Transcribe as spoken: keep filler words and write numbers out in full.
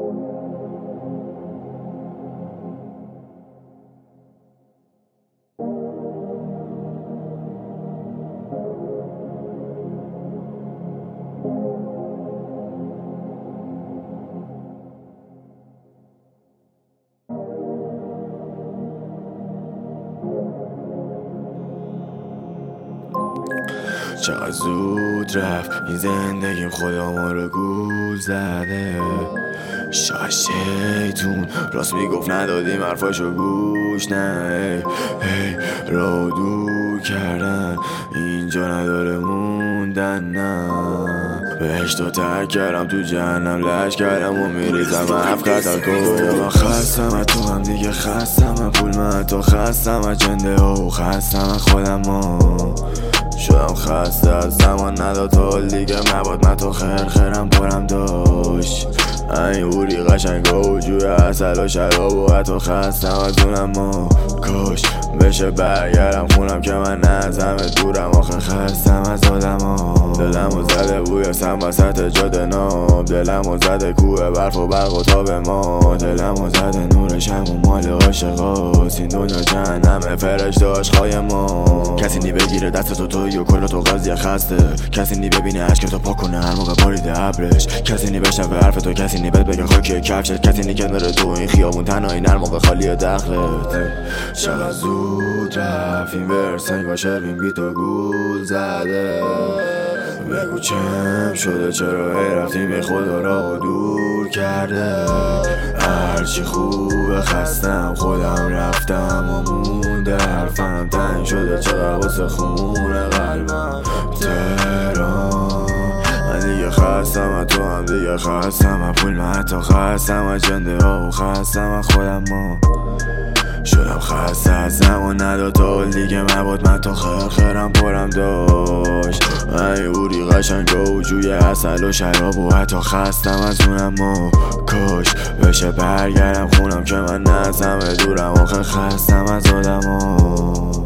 چقدر زود رفت این زندگی خدا ما رو گول زده. شاید شیطون راست میگفت ندادیم حرفاشو گوش نه. هی را دور کردن اینجا نداره موندن نه. بهشتو ترک کردم تو جهنم لش کردم و میریزم اف قتل کن. من خستم از تو هم دیگه خستم از پول من تو خستم از جنده ها و خستم از خودم ها. شدم خسته از زمان نداد حال دیگه مباد من تو خیر خیرم پرم داشت. این اوری قشنگا و جوی اصل و شراب و حتی خستم از اونم ما. کاش بشه برگرم خونم که من نزمه دورم آخه خستم از آدم ها. دلم و زده بوی سم وسط جاده ناب. دلم و زده کوه برف و برق و تاب ما. دلم و زده نور شم و مال عاشقاست. این دنیا جهنمه فرشته عشقای ما. کسی نی بگیره دست تو توی و کل تو قاضی خسته. کسی نی ببینه عشق تو پاک کنه هر موقع باریده ابرش. کسی نی بشنوه حرف تو کسی نی بهت بگه خاکی کفشت. کسی نی کنار تو این خیابون تنهایی هر موقع خالی دخلت. چقدر زود رفت این ورس انگار شروین بی تو گول زده. بگو چم شده چرا هی رفتیم خدا را دور کرده. هرچی خوبه خستم خودم رفتم و مونده حرفم تنگ شده چقدر واسه خونه قلبم تهران. من دیگه خستم از تو هم دیگه خستم از پول من حتی خستم از جنده ها و خستم از خودم ها. شدم خسته از زمان نداد حال دیگه مباد من تا خیر خیرم پرم داشت. این اوری قشنگا و جوی اصل و شراب و حتی خستم از اونم ما. کاش بشه برگرم خونم که من نزمه دورم آخه خستم از آدم ها.